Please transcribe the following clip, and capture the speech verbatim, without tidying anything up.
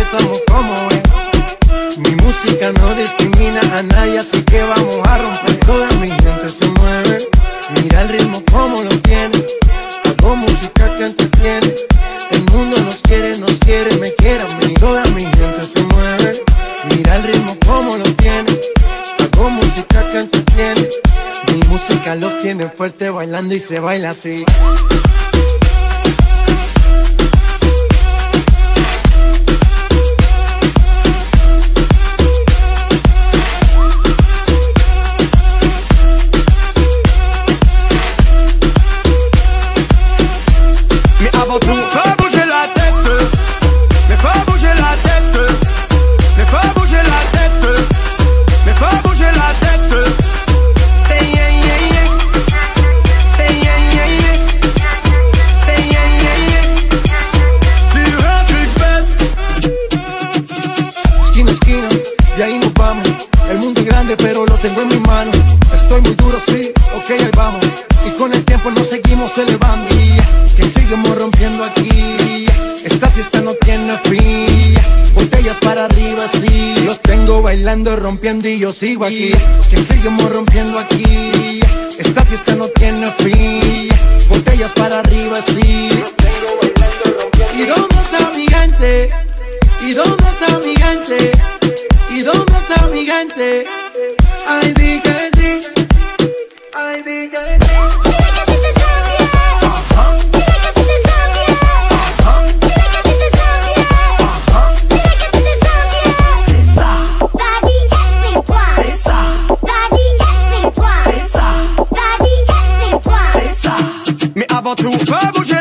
empezamos como es. Mi música no discrimina a nadie, así que vamos a romper. Toda mi gente se mueve, mira el ritmo como lo tiene. Hago música que entretiene, el mundo nos quiere, nos quiere, me quiere a mí. Toda mi gente se mueve, mira el ritmo como lo tiene. Hago música que entretiene, mi música los tiene fuerte bailando y se baila así. Avant tout, fais bouger la tête, mais fais bouger la tête, mais fais bouger la tête, mais fais bouger la tête. Say yeah yeah yeah, say yeah yeah yeah, say yeah yeah yeah. Sur un truc bête. Esquina, esquina, y ahí nos vamos. El mundo es grande pero lo tengo en mis manos. Estoy muy duro, sí, ok, ahí vamos. Y con el tiempo nos seguimos elevando. Y que seguimos rompiendo aquí. Esta fiesta no tiene fin. Botellas para arriba, sí. Los tengo bailando, rompiendo y yo sigo aquí. Que seguimos rompiendo aquí. Esta fiesta no tiene fin. Botellas para arriba, sí. Los tengo bailando, rompiendo. ¿Y dónde está mi gente? ¿Y dónde está mi gente? ¿Y dónde está mi gente? Ay, di que sí. Ay, di que sí. Mais avant tout, fais bouger